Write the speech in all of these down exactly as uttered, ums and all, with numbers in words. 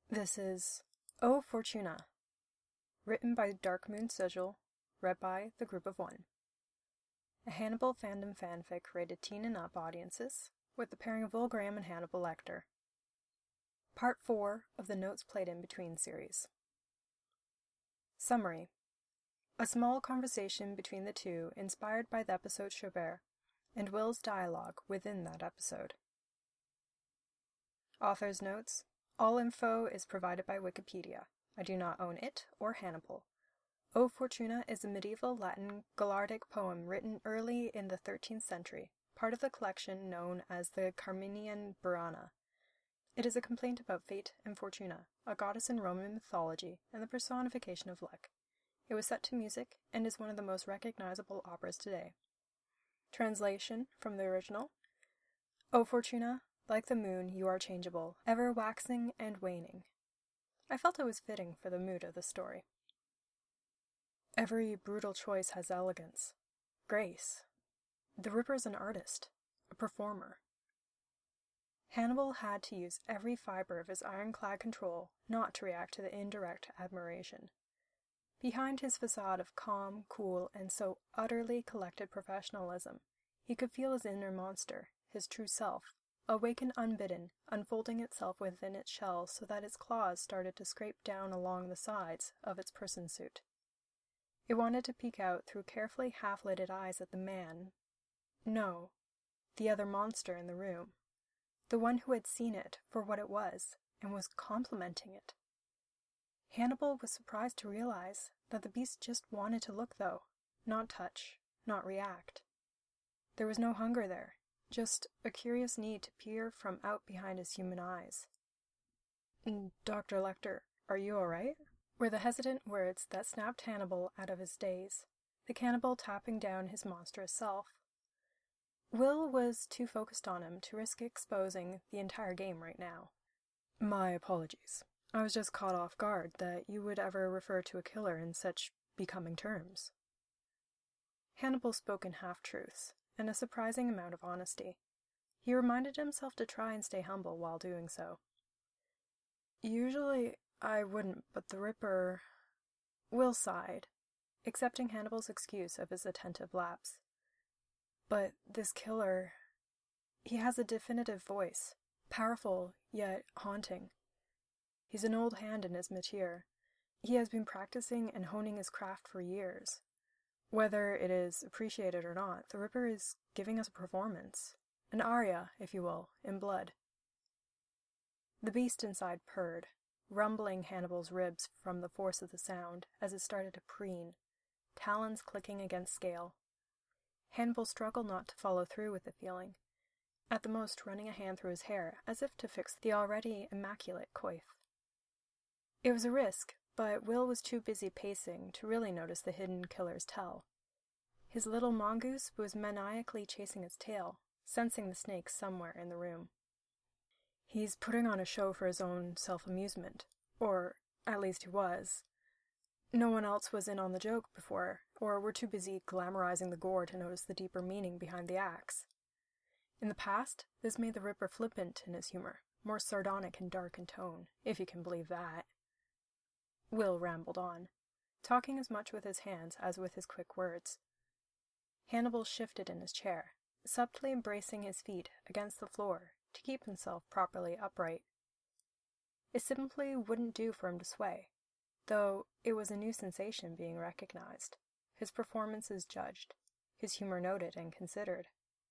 This is O Fortuna, written by Darkmoon Sigil, read by The Group of One. A Hannibal fandom fanfic rated teen and up audiences, with the pairing of Will Graham and Hannibal Lecter. Part four of the Notes Played in Between series. Summary. A small conversation between the two inspired by the episode Chaubert, and Will's dialogue within that episode. Author's notes. All info is provided by Wikipedia. I do not own it or Hannibal. O Fortuna is a medieval Latin gallardic poem written early in the thirteenth century, part of the collection known as the Carminian Burana. It is a complaint about fate and Fortuna, a goddess in Roman mythology, and the personification of luck. It was set to music and is one of the most recognizable operas today. Translation from the original. O Fortuna, like the moon, you are changeable, ever waxing and waning. I felt it was fitting for the mood of the story. Every brutal choice has elegance, grace. The Ripper's an artist, a performer. Hannibal had to use every fiber of his ironclad control not to react to the indirect admiration. Behind his facade of calm, cool, and so utterly collected professionalism, he could feel his inner monster, his true self, awaken unbidden, unfolding itself within its shell so that its claws started to scrape down along the sides of its person suit. It wanted to peek out through carefully half-lidded eyes at the man. No, the other monster in the room. The one who had seen it for what it was, and was complimenting it. Hannibal was surprised to realize that the beast just wanted to look, though, not touch, not react. There was no hunger there. Just a curious need to peer from out behind his human eyes. "Doctor Lecter, are you all right?" were the hesitant words that snapped Hannibal out of his daze, the cannibal tapping down his monstrous self. Will was too focused on him to risk exposing the entire game right now. "My apologies. I was just caught off guard that you would ever refer to a killer in such becoming terms." Hannibal spoke in half-truths, and a surprising amount of honesty. He reminded himself to try and stay humble while doing so. "Usually I wouldn't, but the Ripper—" Will sighed, accepting Hannibal's excuse of his attentive lapse. "But this killer... he has a definitive voice, powerful yet haunting. He's an old hand in his métier. He has been practicing and honing his craft for years. Whether it is appreciated or not, the Ripper is giving us a performance. An aria, if you will, in blood." The beast inside purred, rumbling Hannibal's ribs from the force of the sound as it started to preen, talons clicking against scale. Hannibal struggled not to follow through with the feeling, at the most running a hand through his hair as if to fix the already immaculate coif. It was a risk, but Will was too busy pacing to really notice the hidden killer's tell. His little mongoose was maniacally chasing its tail, sensing the snake somewhere in the room. "He's putting on a show for his own self-amusement, or at least he was. No one else was in on the joke before, or were too busy glamorizing the gore to notice the deeper meaning behind the acts. In the past, this made the Ripper flippant in his humor, more sardonic and dark in tone, if you can believe that." Will rambled on, talking as much with his hands as with his quick words. Hannibal shifted in his chair, subtly bracing his feet against the floor to keep himself properly upright. It simply wouldn't do for him to sway, though it was a new sensation being recognized, his performances judged, his humor noted and considered.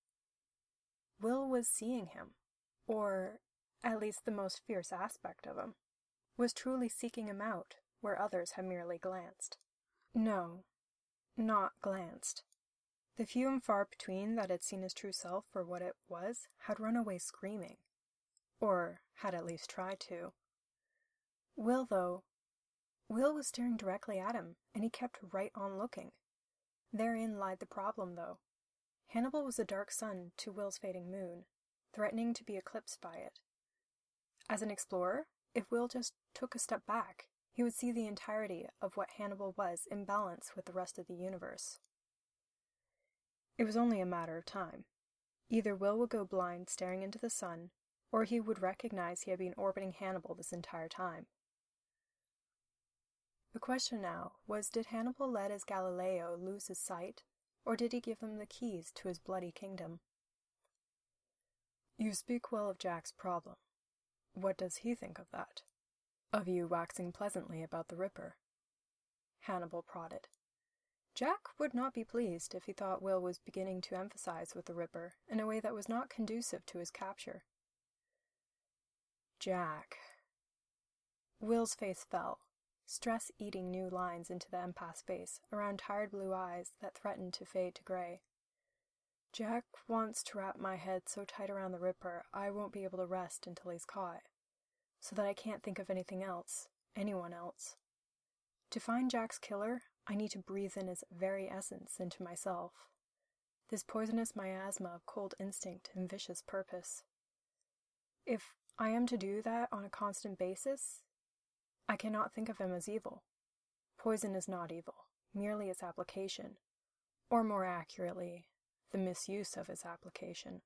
Will was seeing him, or at least the most fierce aspect of him, was truly seeking him out where others had merely glanced. No, not glanced. The few and far between that had seen his true self for what it was had run away screaming, or had at least tried to. Will, though, Will was staring directly at him, and he kept right on looking. Therein lied the problem, though. Hannibal was a dark sun to Will's fading moon, threatening to be eclipsed by it. As an explorer, if Will just took a step back, he would see the entirety of what Hannibal was in balance with the rest of the universe. It was only a matter of time. Either Will would go blind staring into the sun, or he would recognize he had been orbiting Hannibal this entire time. The question now was, did Hannibal let his Galileo lose his sight, or did he give him the keys to his bloody kingdom? You speak well of Jack's problem. What does he think of that? Of you waxing pleasantly about the Ripper? Hannibal prodded. Jack would not be pleased if he thought Will was beginning to emphasize with the Ripper in a way that was not conducive to his capture. Jack. Will's face fell, stress eating new lines into the empath's face around tired blue eyes that threatened to fade to gray. Jack wants to wrap my head so tight around the Ripper I won't be able to rest until he's caught, so that I can't think of anything else, anyone else. To find Jack's killer, I need to breathe in his very essence into myself. This poisonous miasma of cold instinct and vicious purpose. If I am to do that on a constant basis, I cannot think of him as evil. Poison is not evil, merely its application, or more accurately, the misuse of its application.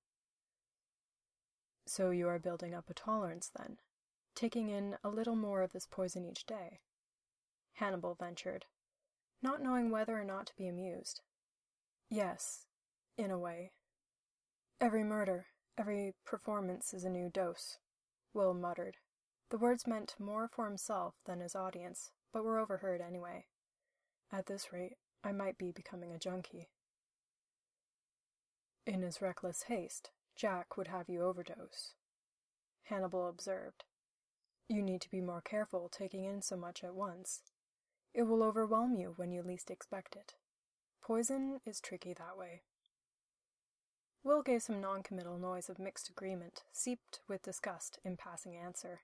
So you are building up a tolerance, then, taking in a little more of this poison each day? Hannibal ventured, not knowing whether or not to be amused. Yes, in a way. Every murder, every performance is a new dose, Will muttered. The words meant more for himself than his audience, but were overheard anyway. At this rate, I might be becoming a junkie. In his reckless haste, Jack would have you overdose, Hannibal observed. You need to be more careful taking in so much at once. It will overwhelm you when you least expect it. Poison is tricky that way. Will gave some non-committal noise of mixed agreement, seeped with disgust in passing answer.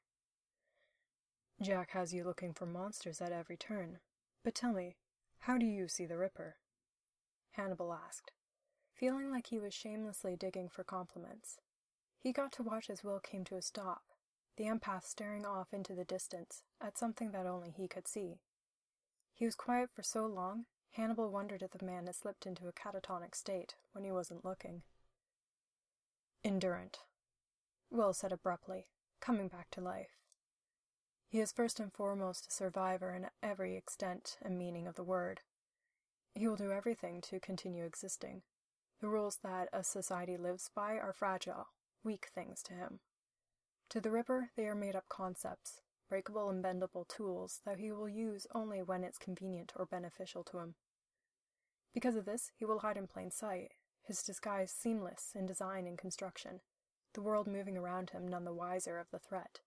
Jack has you looking for monsters at every turn. But tell me, how do you see the Ripper? Hannibal asked, feeling like he was shamelessly digging for compliments. He got to watch as Will came to a stop, the empath staring off into the distance at something that only he could see. He was quiet for so long, Hannibal wondered if the man had slipped into a catatonic state when he wasn't looking. Endurant, Will said abruptly, coming back to life. He is first and foremost a survivor in every extent and meaning of the word. He will do everything to continue existing. The rules that a society lives by are fragile, weak things to him. To the Ripper, they are made-up concepts, breakable and bendable tools that he will use only when it's convenient or beneficial to him. Because of this, he will hide in plain sight, his disguise seamless in design and construction, the world moving around him none the wiser of the threat.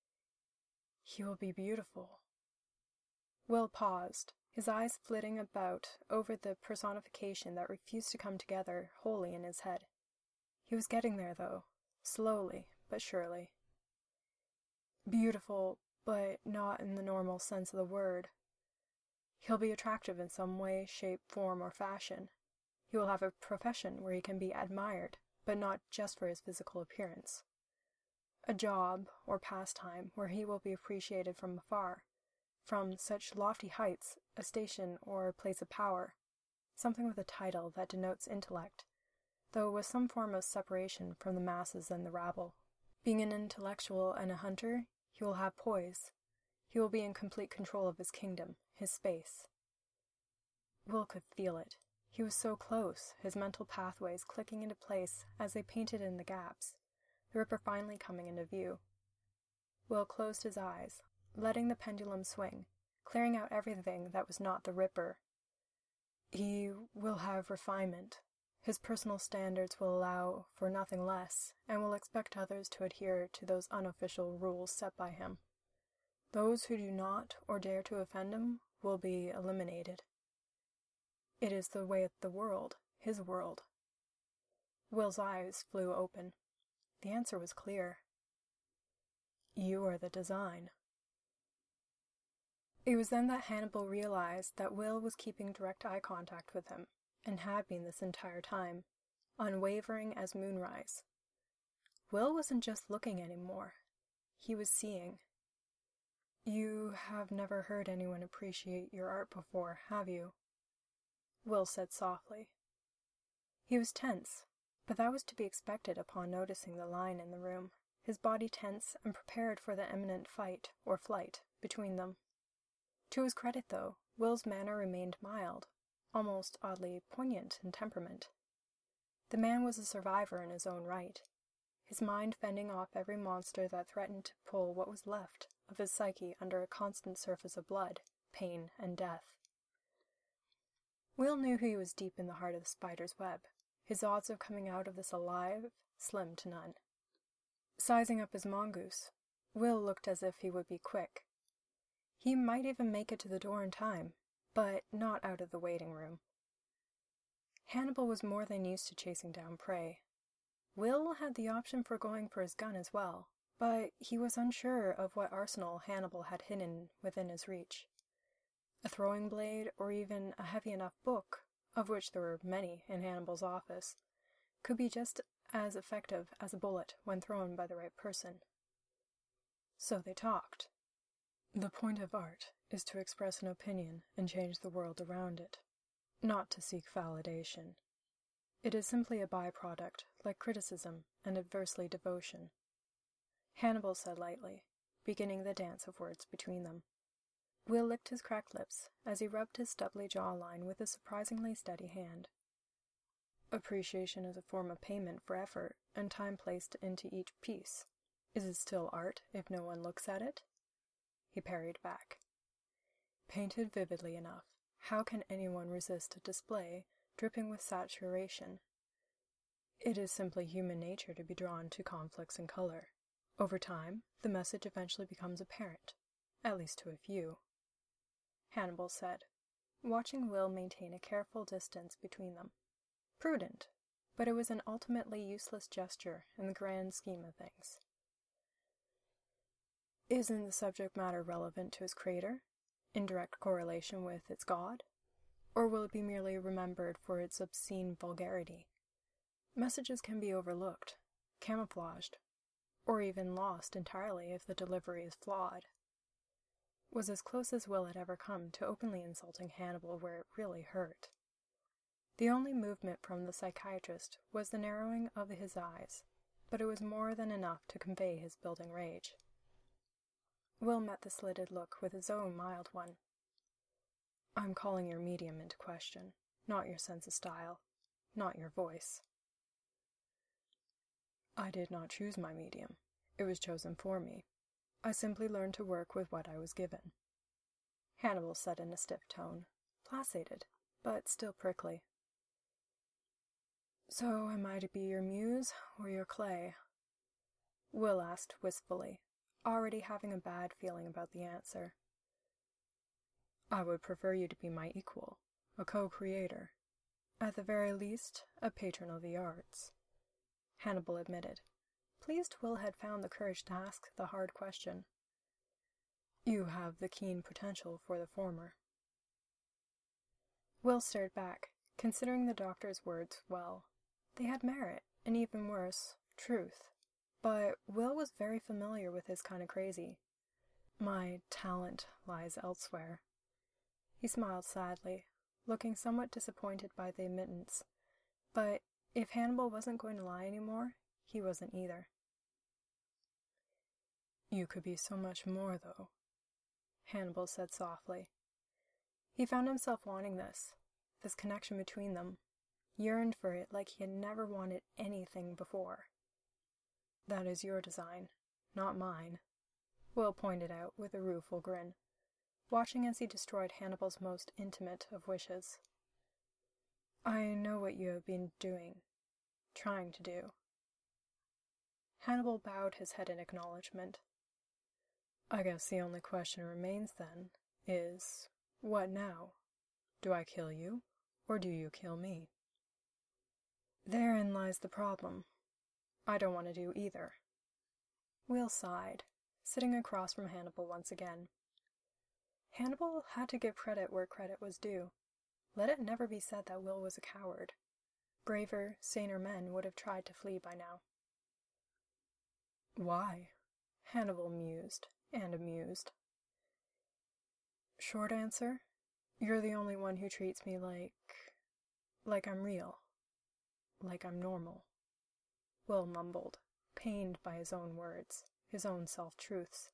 He will be beautiful. Will paused, his eyes flitting about over the personification that refused to come together wholly in his head. He was getting there, though, slowly but surely. Beautiful, but not in the normal sense of the word. He'll be attractive in some way, shape, form, or fashion. He will have a profession where he can be admired, but not just for his physical appearance. A job or pastime where he will be appreciated from afar, from such lofty heights, a station or a place of power, something with a title that denotes intellect, though with some form of separation from the masses and the rabble. Being an intellectual and a hunter, he will have poise. He will be in complete control of his kingdom, his space. Will could feel it. He was so close, his mental pathways clicking into place as they painted in the gaps, the Ripper finally coming into view. Will closed his eyes, letting the pendulum swing, clearing out everything that was not the Ripper. He will have refinement. His personal standards will allow for nothing less, and will expect others to adhere to those unofficial rules set by him. Those who do not or dare to offend him will be eliminated. It is the way of the world, his world. Will's eyes flew open. The answer was clear. You are the design. It was then that Hannibal realized that Will was keeping direct eye contact with him, and had been this entire time, unwavering as moonrise. Will wasn't just looking anymore. He was seeing. You have never heard anyone appreciate your art before, have you? Will said softly. He was tense, but that was to be expected upon noticing the line in the room, his body tense and prepared for the imminent fight or flight between them. To his credit, though, Will's manner remained mild, almost oddly poignant in temperament. The man was a survivor in his own right, his mind fending off every monster that threatened to pull what was left of his psyche under a constant surface of blood, pain, and death. Will knew he was deep in the heart of the spider's web, his odds of coming out of this alive slim to none. Sizing up his mongoose, Will looked as if he would be quick. He might even make it to the door in time, but not out of the waiting room. Hannibal was more than used to chasing down prey. Will had the option for going for his gun as well, but he was unsure of what arsenal Hannibal had hidden within his reach. A throwing blade, or even a heavy enough book, of which there were many in Hannibal's office, could be just as effective as a bullet when thrown by the right person. So they talked. The point of art is to express an opinion and change the world around it, not to seek validation. It is simply a byproduct, like criticism and adversely devotion. Hannibal said lightly, beginning the dance of words between them. Will licked his cracked lips as he rubbed his stubbly jawline with a surprisingly steady hand. Appreciation is a form of payment for effort and time placed into each piece. Is it still art if no one looks at it? He parried back. Painted vividly enough, how can anyone resist a display dripping with saturation? It is simply human nature to be drawn to conflicts in color. Over time, the message eventually becomes apparent, at least to a few. Hannibal said, watching Will maintain a careful distance between them. Prudent, but it was an ultimately useless gesture in the grand scheme of things. Isn't the subject matter relevant to his creator, in direct correlation with its god? Or will it be merely remembered for its obscene vulgarity? Messages can be overlooked, camouflaged, or even lost entirely if the delivery is flawed. Was as close as Will had ever come to openly insulting Hannibal where it really hurt. The only movement from the psychiatrist was the narrowing of his eyes, but it was more than enough to convey his building rage. Will met the slitted look with his own mild one. I'm calling your medium into question, not your sense of style, not your voice. I did not choose my medium. It was chosen for me. I simply learned to work with what I was given. Hannibal said in a stiff tone, placated, but still prickly. So am I to be your muse or your clay? Will asked wistfully, already having a bad feeling about the answer. I would prefer you to be my equal, a co-creator. At the very least, a patron of the arts. Hannibal admitted, pleased Will had found the courage to ask the hard question. You have the keen potential for the former. Will stared back, considering the doctor's words well. They had merit, and even worse, truth. But Will was very familiar with his kind of crazy. My talent lies elsewhere. He smiled sadly, looking somewhat disappointed by the admittance. But if Hannibal wasn't going to lie anymore, he wasn't either. You could be so much more, though, Hannibal said softly. He found himself wanting this, this connection between them, yearned for it like he had never wanted anything before. That is your design, not mine, Will pointed out with a rueful grin, watching as he destroyed Hannibal's most intimate of wishes. I know what you have been doing, trying to do. Hannibal bowed his head in acknowledgement. I guess the only question remains then is, what now? Do I kill you, or do you kill me? Therein lies the problem. I don't want to do either. Will sighed, sitting across from Hannibal once again. Hannibal had to give credit where credit was due. Let it never be said that Will was a coward. Braver, saner men would have tried to flee by now. Why? Hannibal mused, and amused. Short answer, you're the only one who treats me like... like I'm real. Like I'm normal. Will mumbled, pained by his own words, his own self-truths.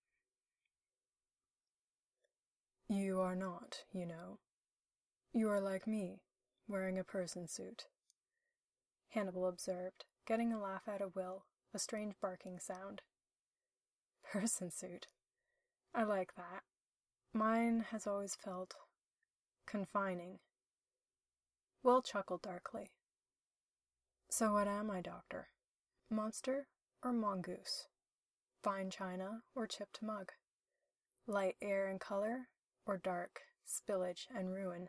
You are not, you know. You are like me, wearing a person suit, Hannibal observed, getting a laugh out of Will, a strange barking sound. Person suit. I like that. Mine has always felt confining. Will chuckled darkly. So what am I, Doctor? Monster or mongoose? Fine china or chipped mug? Light air and color or dark spillage and ruin?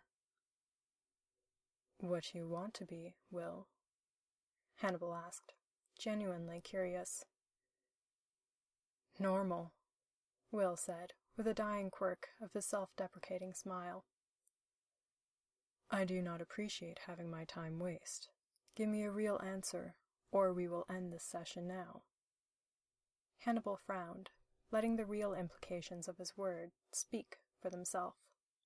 What you want to be, Will? Hannibal asked, genuinely curious. Normal, Will said, with a dying quirk of his self-deprecating smile. I do not appreciate having my time waste. Give me a real answer, or we will end this session now. Hannibal frowned, letting the real implications of his word speak for themselves.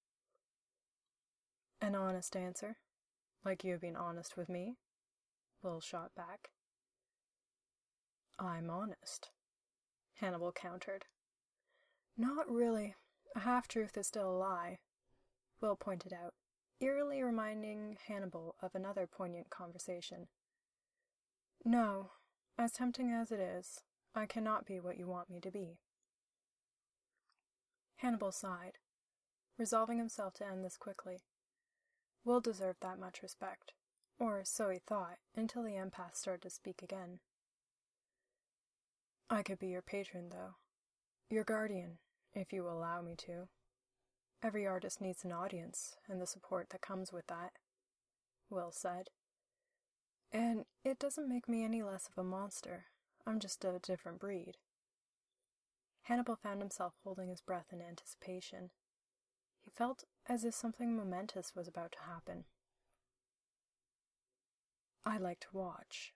An honest answer, like you have been honest with me, Will shot back. I'm honest, Hannibal countered. Not really. A half-truth is still a lie, Will pointed out, eerily reminding Hannibal of another poignant conversation. No, as tempting as it is, I cannot be what you want me to be. Hannibal sighed, resolving himself to end this quickly. Will deserved that much respect, or so he thought, until the empath started to speak again. I could be your patron, though. Your guardian, if you will allow me to. Every artist needs an audience, and the support that comes with that, Will said. And it doesn't make me any less of a monster. I'm just a different breed. Hannibal found himself holding his breath in anticipation. He felt as if something momentous was about to happen. I like to watch.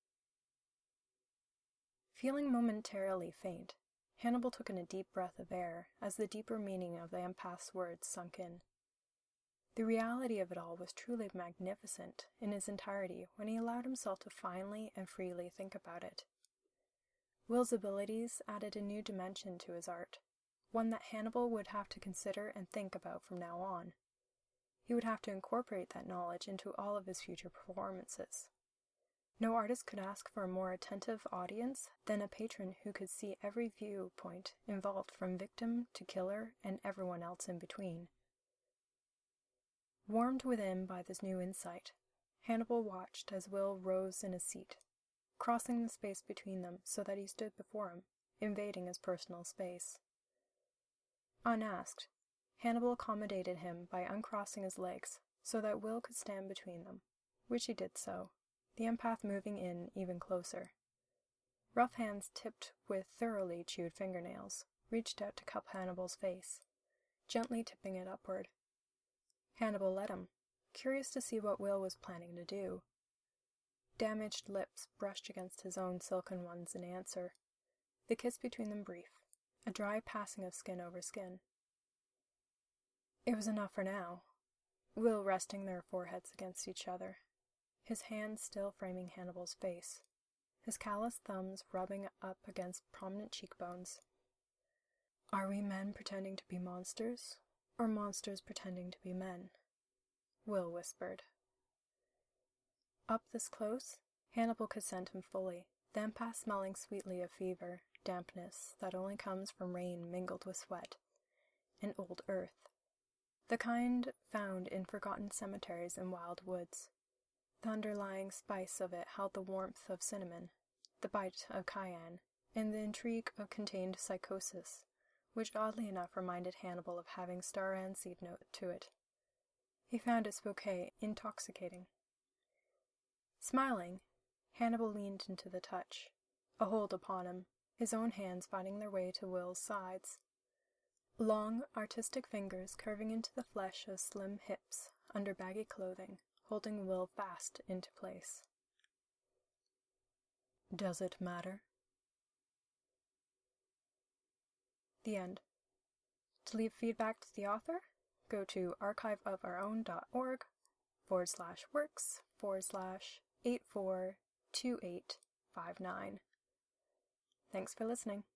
Feeling momentarily faint, Hannibal took in a deep breath of air as the deeper meaning of the empath's words sunk in. The reality of it all was truly magnificent in its entirety when he allowed himself to finally and freely think about it. Will's abilities added a new dimension to his art, one that Hannibal would have to consider and think about from now on. He would have to incorporate that knowledge into all of his future performances. No artist could ask for a more attentive audience than a patron who could see every viewpoint involved from victim to killer and everyone else in between. Warmed within by this new insight, Hannibal watched as Will rose in his seat, crossing the space between them so that he stood before him, invading his personal space. Unasked, Hannibal accommodated him by uncrossing his legs so that Will could stand between them, which he did so, the empath moving in even closer. Rough hands tipped with thoroughly chewed fingernails reached out to cup Hannibal's face, gently tipping it upward. Hannibal let him, curious to see what Will was planning to do. Damaged lips brushed against his own silken ones in answer, the kiss between them brief, a dry passing of skin over skin. It was enough for now, Will resting their foreheads against each other, his hands still framing Hannibal's face, his calloused thumbs rubbing up against prominent cheekbones. Are we men pretending to be monsters, or monsters pretending to be men? Will whispered. Up this close, Hannibal could scent him fully, the empath smelling sweetly of fever, dampness that only comes from rain mingled with sweat, and old earth, the kind found in forgotten cemeteries and wild woods. The underlying spice of it held the warmth of cinnamon, the bite of cayenne, and the intrigue of contained psychosis, which oddly enough reminded Hannibal of having star anise note to it. He found its bouquet intoxicating. Smiling, Hannibal leaned into the touch, a hold upon him, his own hands finding their way to Will's sides. Long, artistic fingers curving into the flesh of slim hips under baggy clothing, holding Will fast into place. Does it matter? The end. To leave feedback to the author, go to archiveofourown.org forward slash works forward slash eight four two eight five nine. Thanks for listening.